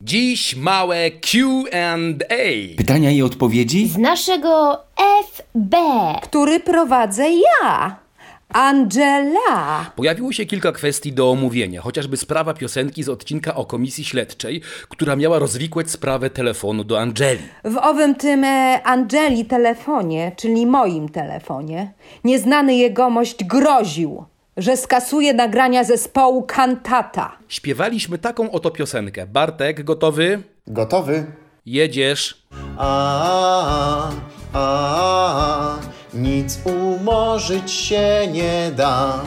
Dziś małe Q&A. Pytania i odpowiedzi? Z naszego FB, który prowadzę ja, Angela. Pojawiło się kilka kwestii do omówienia, chociażby sprawa piosenki z odcinka o komisji śledczej, która miała rozwikłać sprawę telefonu do Angeli. W owym tym Angeli telefonie, czyli moim telefonie, nieznany jegomość groził, że skasuje nagrania zespołu Kantata. Śpiewaliśmy taką oto piosenkę. Bartek, gotowy? Gotowy? Jedziesz. Nic umorzyć się nie da.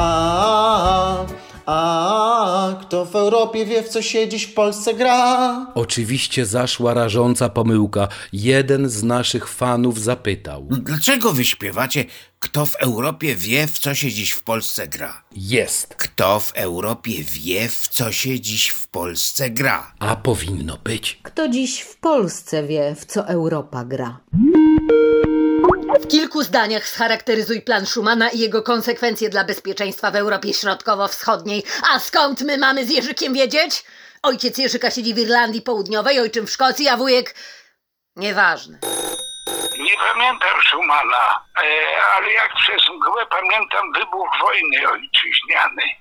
Kto w Europie wie, w co się dziś w Polsce gra? Oczywiście zaszła rażąca pomyłka. Jeden z naszych fanów zapytał. Dlaczego wy śpiewacie kto w Europie wie, w co się dziś w Polsce gra? Jest. Kto w Europie wie, w co się dziś w Polsce gra? A powinno być. Kto dziś w Polsce wie, w co Europa gra? W kilku zdaniach scharakteryzuj plan Schumana i jego konsekwencje dla bezpieczeństwa w Europie Środkowo-Wschodniej. A skąd my mamy z Jerzykiem wiedzieć? Ojciec Jerzyka siedzi w Irlandii Południowej, ojczym w Szkocji, a wujek... Nieważne. Nie pamiętam Schumana, ale jak przez mgłę pamiętam wybuch wojny ojczyźnianej.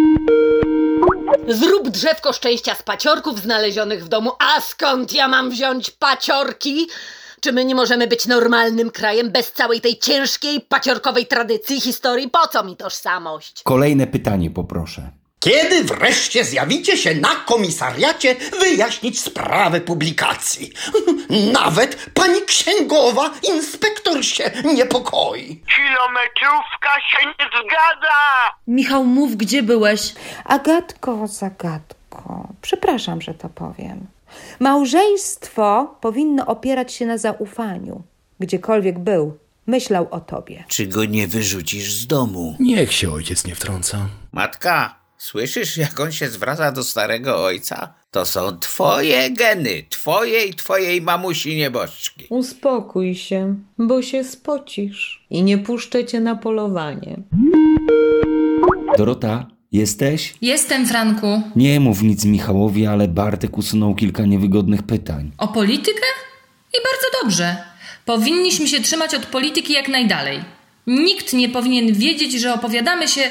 Zrób drzewko szczęścia z paciorków znalezionych w domu. A skąd ja mam wziąć paciorki? Czy my nie możemy być normalnym krajem bez całej tej ciężkiej, paciorkowej tradycji, historii? Po co mi tożsamość? Kolejne pytanie poproszę. Kiedy wreszcie zjawicie się na komisariacie wyjaśnić sprawę publikacji? Nawet pani księgowa inspektor się niepokoi. Kilometrówka się nie zgadza! Michał, mów, gdzie byłeś? Agatko, zagadko, przepraszam, że to powiem. Małżeństwo powinno opierać się na zaufaniu. Gdziekolwiek był, myślał o tobie. Czy go nie wyrzucisz z domu? Niech się ojciec nie wtrąca. Matka, słyszysz, jak on się zwraca do starego ojca? To są twoje geny, twoje i twojej mamusi nieboszczki. Uspokój się, bo się spocisz i nie puszczę cię na polowanie. Dorota, jesteś? Jestem, Franku. Nie mów nic Michałowi, ale Bartek usunął kilka niewygodnych pytań. O politykę? I bardzo dobrze. Powinniśmy się trzymać od polityki jak najdalej. Nikt nie powinien wiedzieć, że opowiadamy się...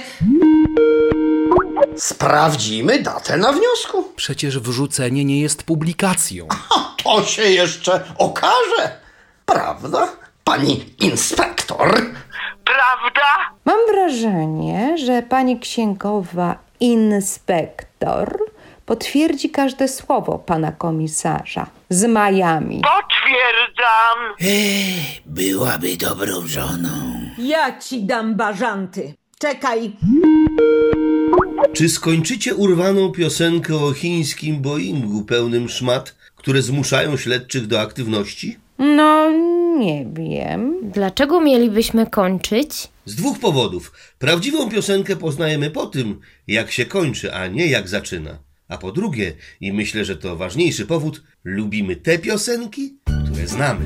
Sprawdzimy datę na wniosku. Przecież wrzucenie nie jest publikacją. To się jeszcze okaże. Prawda, pani inspektor? Prawda? Mam wrażenie, że pani księgowa inspektor potwierdzi każde słowo pana komisarza z Miami. Potwierdzam. Byłaby dobrą żoną. Ja ci dam bażanty. Czekaj. Czy skończycie urwaną piosenkę o chińskim Boeingu pełnym szmat, które zmuszają śledczych do aktywności? No, nie wiem. Dlaczego mielibyśmy kończyć? Z dwóch powodów. Prawdziwą piosenkę poznajemy po tym, jak się kończy, a nie jak zaczyna. A po drugie, i myślę, że to ważniejszy powód, lubimy te piosenki, które znamy.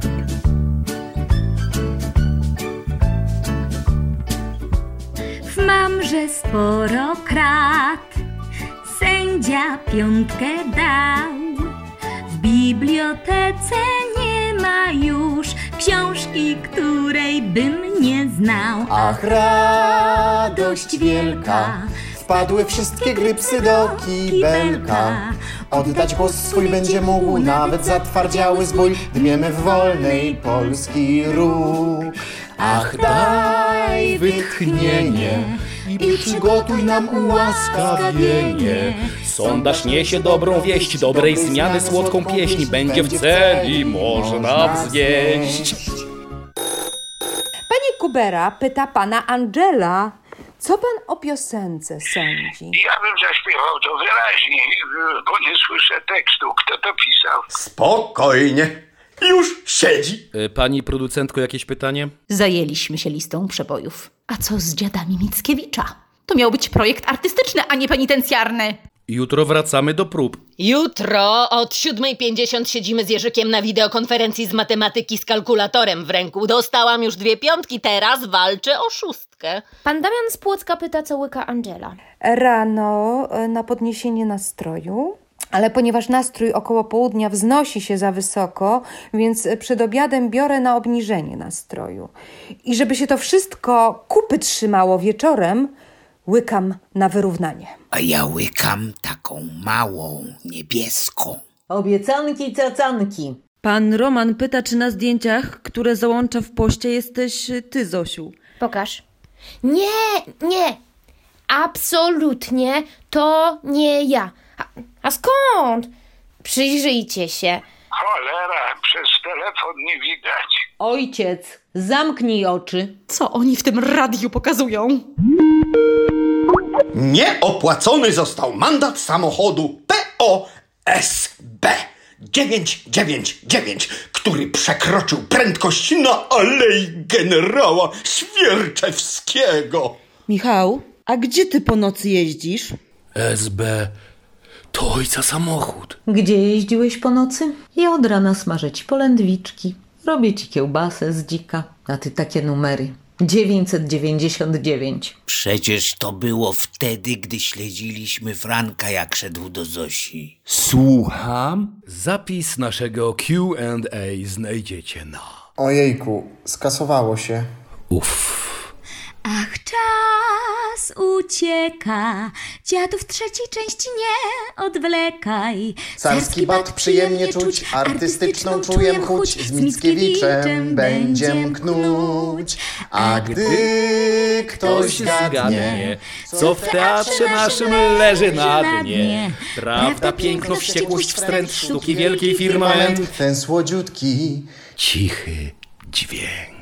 Mamże sporo krat, sędzia piątkę dał. W bibliotece nie ma już książki, której bym nie znał. Ach, radość wielka, wpadły wszystkie grypsy do kibelka. Oddać głos swój będzie mógł nawet zatwardziały zbój. Dmiemy w wolnej Polski róg. Ach, daj wytchnienie i przygotuj nam ułaskawienie. Sondaż niesie dobrą wieść, dobrej zmiany słodką pieśń będzie w celi można wznieść. Pani Kubera pyta pana Angela, co pan o piosence sądzi? Ja bym zaśpiewał to wyraźniej, bo nie słyszę tekstu. Kto to pisał? Spokojnie. Już siedzi. Pani producentko, jakieś pytanie? Zajęliśmy się listą przebojów. A co z dziadami Mickiewicza? To miał być projekt artystyczny, a nie penitencjarny. Jutro wracamy do prób. Jutro od 7:50 siedzimy z Jerzykiem na wideokonferencji z matematyki z kalkulatorem w ręku. Dostałam już 2 piątki, teraz walczę o 6. Pan Damian z Płocka pyta, co łyka Angela. Rano na podniesienie nastroju Ale ponieważ nastrój około południa wznosi się za wysoko, więc przed obiadem biorę na obniżenie nastroju. I żeby się to wszystko kupy trzymało wieczorem, łykam na wyrównanie. A ja łykam taką małą, niebieską. Obiecanki, cacanki. Pan Roman pyta, czy na zdjęciach, które załącza w poście, jesteś ty, Zosiu. Pokaż. Nie. Absolutnie to nie ja. A skąd? Przyjrzyjcie się. Cholera, przez telefon nie widać. Ojciec, zamknij oczy. Co oni w tym radiu pokazują? Nieopłacony został mandat samochodu POSB 999, który przekroczył prędkość na Alei Generała Świerczewskiego. Michał, a gdzie ty po nocy jeździsz? SB to ojca samochód. Gdzie jeździłeś po nocy? Ja od rana smażę ci polędwiczki. Robię ci kiełbasę z dzika. A ty takie numery. 999. Przecież to było wtedy, gdy śledziliśmy Franka, jak szedł do Zosi. Słucham? Zapis naszego Q&A znajdziecie na... Ojejku, skasowało się. Ach, czas ucieka, dziadów trzeciej części nie odwlekaj. Carski bat przyjemnie czuć, artystyczną czuję chuć, z Mickiewiczem będziem knuć. A gdy ktoś zgadnie, co w teatrze naszym leży na dnie. Prawda, piękno, wściekłość, wstręt, sztuki wielkiej firmament. Ten słodziutki, cichy dźwięk.